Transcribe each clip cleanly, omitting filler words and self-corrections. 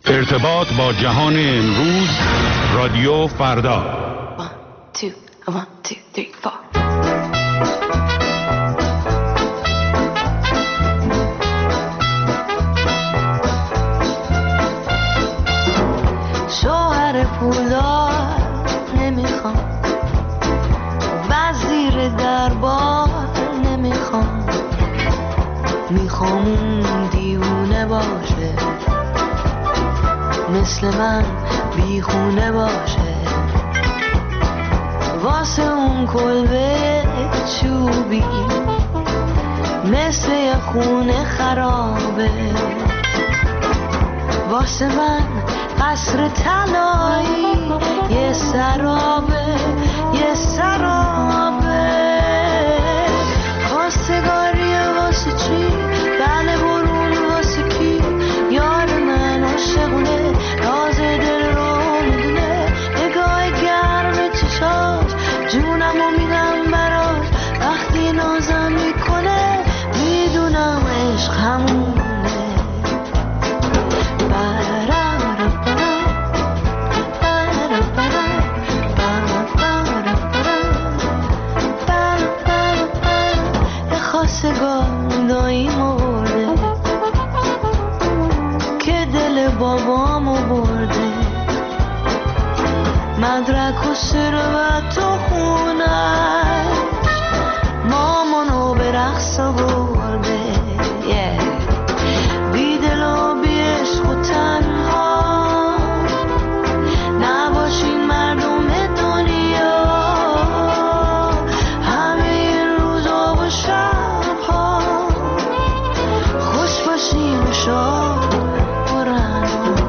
ارتباط با جهان امروز، رادیو فردا. 1 2 1 2 3 4. شوهر پولدار نمیخوام، وزیر دربار نمیخوام، میخوام اون دیوونه باشه، مثل من بیخونه باشه، واسه اون کلبه چوبی مثل یه خونه خرابه، واسه من قصر طلایی یه سرابه، یه سرابه. خواستگاریه واسه چی؟ بله برون واسه کی؟ یار من عاشقونه، راز دل رو میدونه، نگاه گرم چشاش جونمو میدم براش، وقتی نازم میکنه میدونم عشق همونه. خواستگار دایی مرده که دل بابامو برده، مدرک و ثروت و خونش مامانو به رقص برده. بی دل و بی عشق و تنها نباشین مردم دنیا، همه این روزا و شبها خوش باشین و شاد برن.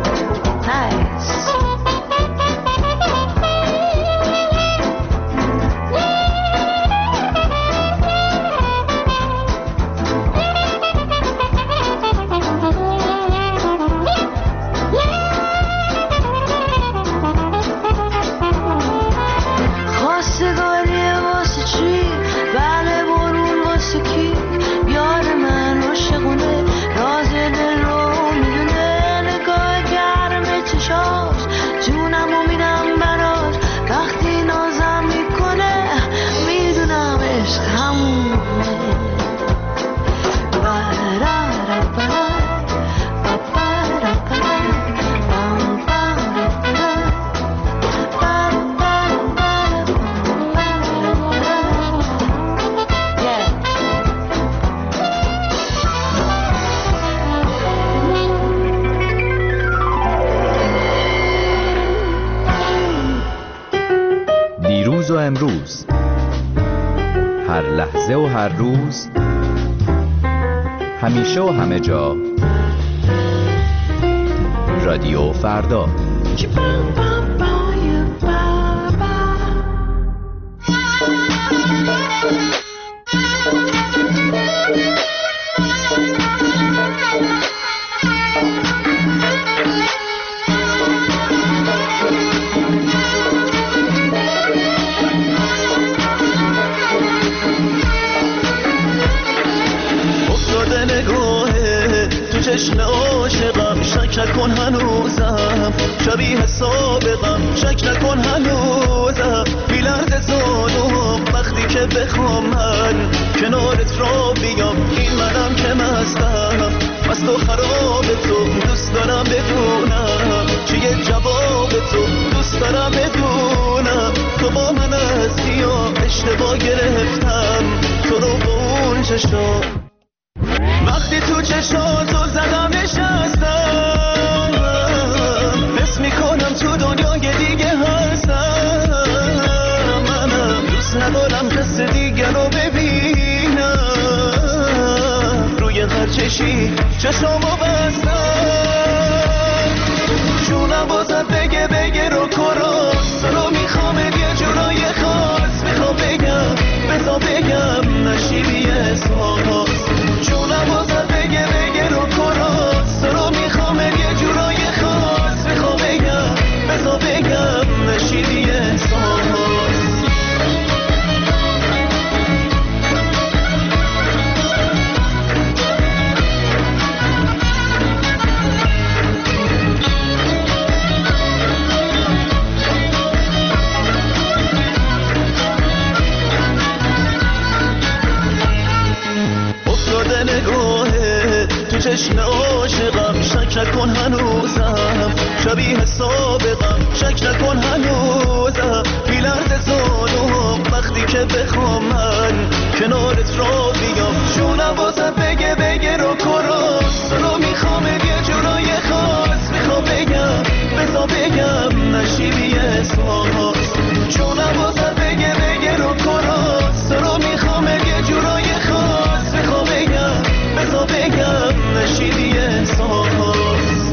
دیروز و امروز، هر لحظه و هر روز، همیشه و همه جا، رادیو فردا. چشم عاشقم، شک نکن هنوزم شبیه سابقم، شک نکن هنوزم بی‌لرز زانوم وقتی که بخوام من کنارت را بیام، این منم که مستم مست و خراب تو، دوست دارم بدونم چیه جواب تو، دوست دارم بدونم تو با من هستی یا اشتباه گرفتم تو رو با اون چشم، وقتی تو چشاتو زدم نشستم، حس میکنم تو دنیای دیگه هستم، منم دوست ندارم کس دیگر رو ببینم، روی هر چشی چشامو بستم، جونم بازم بگه رو کراس رو میخوام یه جورای خاص، میخوام بگم بزا بگم نشیبی احساس، جونم بازم بگه رو کراس رو میخوام یه جورای خاص، میخوام بگم بزا بگم نشیبی احساس. نکن هنوزم شبیه سابقم شک نکن هنوزم بی‌لرز ظالم وقتی که بخوام من کنارت را بیام جونم واسه بگه رو کراس رو میخوام یه جورای خاص میخوام بگم بزا بگم نشیبی احساس جونم واسه بگه رو کراس رو میخوام یه جورای خاص میخوام بگم بزا بگم نشیبی احساس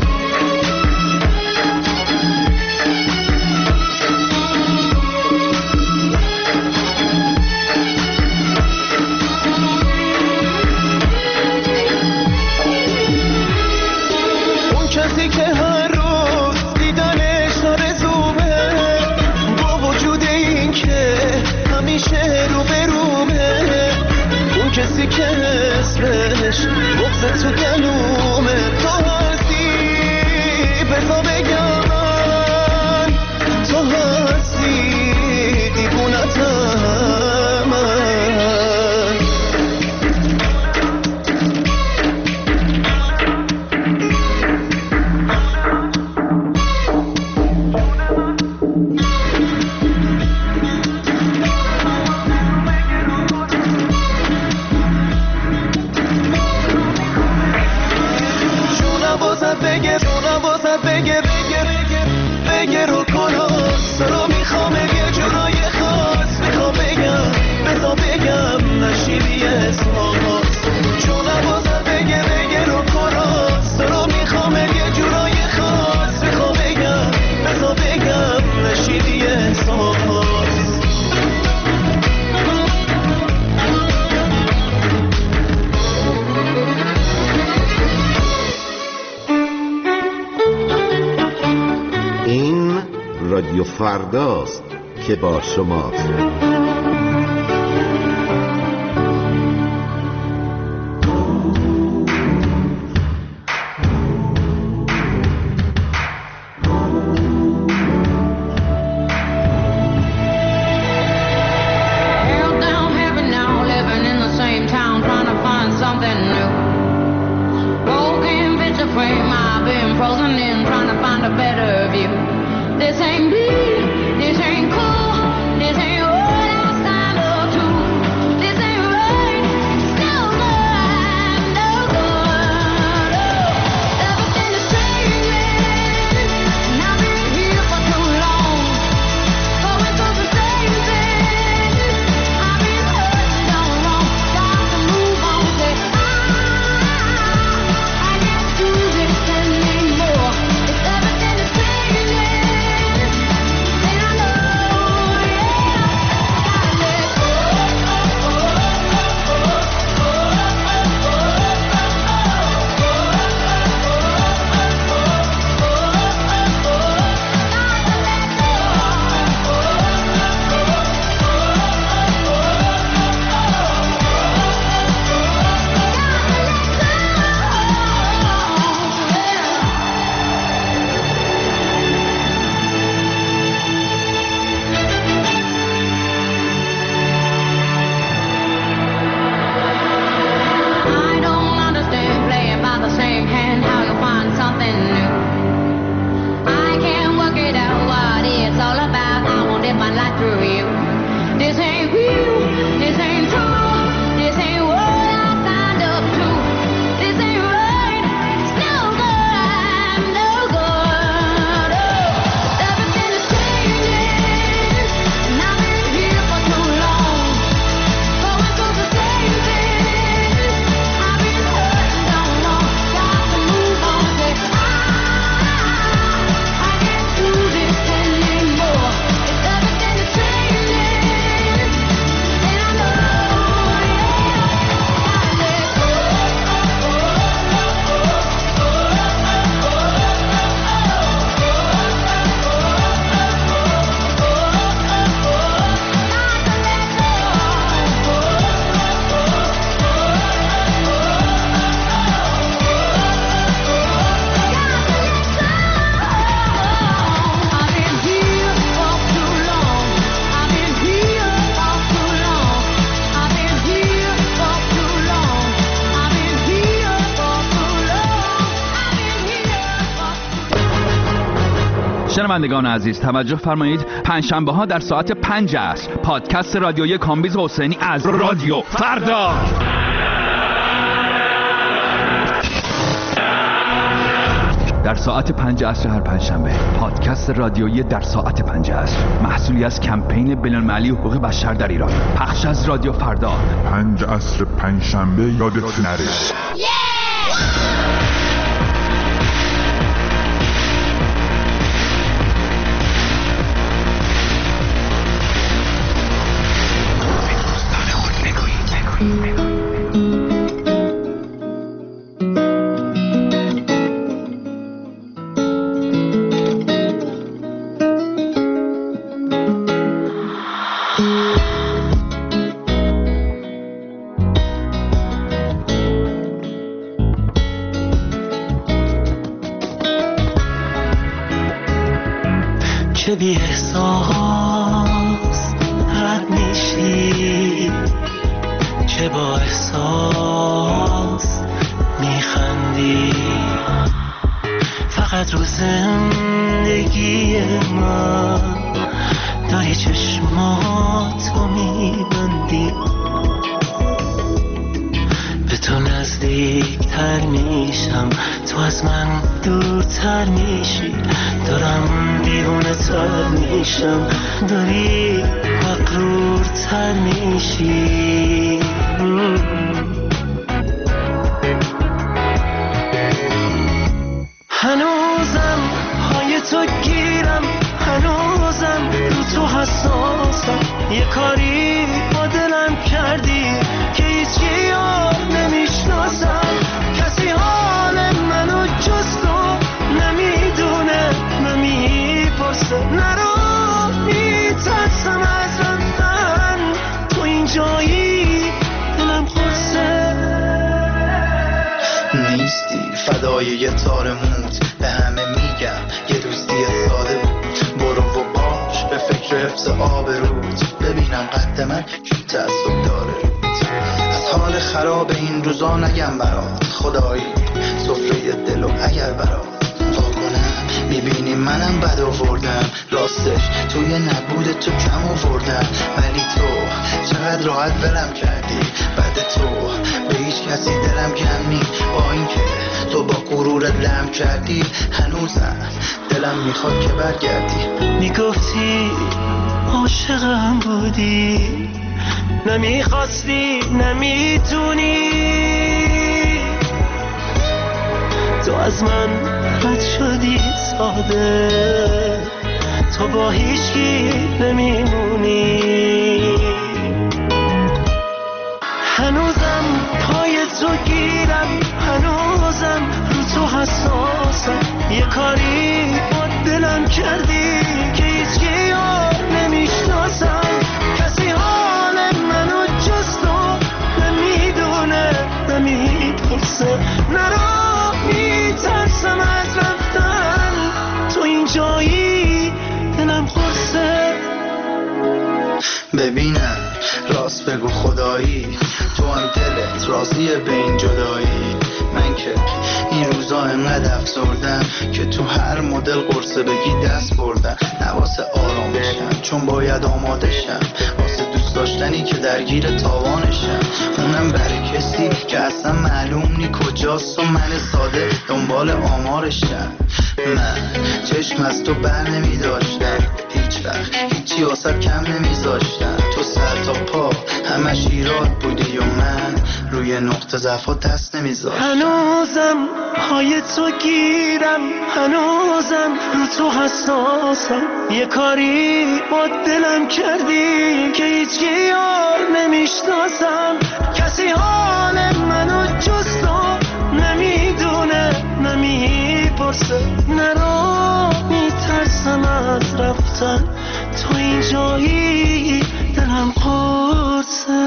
کسی که هر روز دیدنش آرزومه با وجود این که همیشه رو به رومه اون کسی که اسمش بغض تو گلومه تو هستی بزا بگم من تو هستی دیوونتم من بگه رو کراس رو میخوام یه جورای خاص میخوام بگم بزا بگم نشیبی احساس چون بازم بگه رو کراس رو میخوام یه جورای خاص میخوام بگم بزا بگم نشیبی احساس این رادیو فرداست که با شماست. شنوندگان عزیز توجه فرمایید، پنجشنبه ها در ساعت 5 عصر پادکست رادیویی کامبیز حسینی از رادیو فردا. در ساعت 5 عصر هر پنجشنبه پادکست رادیویی در ساعت 5 عصر، محصولی از کمپین بین‌المللی حقوق بشر در ایران، پخش از رادیو فردا. 5 عصر پنجشنبه یادت نره. چه بی احساس رد میشی، چه با احساس میخندی، فقط رو زندگی من داری چشماتو میبندی. به تو نزدیکتر میشم، تو از من دورتر میشی، دارم دیوانه تر میشم، داری مغرورتر میشی. هنوزم پای تو گیرم، هنوزم رو تو حساسم، یه کاری با دلم کردی که هیچ یار نمیشناسم. کسی حال منو جز تو نمیدونه، نمیپرسه. نرو میترسم از رفتن، تو اینجایی دلم خورسه. نیستی فدای یه تار موت، به همه میگم یه دوستی ساده بود. برو و باش به فکر حفظ آبروت، ببینم قد من کی تعصب داره روت. از حال خراب این روزا نگم برات، خدایی سفره دلو اگر برات واکنم. میبینی منم بد آوردم، راستش توی نبود تو کم آوردم، ولی تو چقدر راحت ولم کردی. بعد تو به هیچ کسی دلم کم نی، با اینکه تو با غرورت لم کردی، هنوزم دلم میخواد که برگردی. میگفتی عاشقم بودی، نمیخواستی نمیتونی، تو از من رد شدی ساده، تو با هیچکی نمیمونی. هنوزم پای تو گیرم، هنوزم رو تو حساسم، یه کاری با دلم کردی که هیچکی یار نمیشناسم. کسی حال منو جز تو نمیدونه، نمیپرسه. نرو میترسم از رفتن، تو اینجایی دلم خورسه. ببینم راست بگو خدایی، تو هم دلت راضیه به این جدایی. من که این روزا انقدر افسردم که تو هر مدل قرصه بگی دست بردم. نواسه آرامشم چون باید آماده شم، واسه دوست داشتنی که درگیر تاوانشم. اونم برای کسی که اصلا معلوم نی کجاست و من ساده دنبال آمارشم. من چشم از تو بر نمی داشتم، هیچ وقت هیچی واسه کم نمی زاشتم. تو سر تا پا همش ایراد بودی و من روی نقطه ضعفا دست نمی زاشتم. هنوزم پای تو گیرم، هنوزم رو تو حساسم، یه کاری با دلم کردی که هیچ یار نمیشناسم. کسی حال منو جز تو نمیدونه، نمیپرسه. نرو میترسم از رفتن، تو اینجایی دلم قرصه.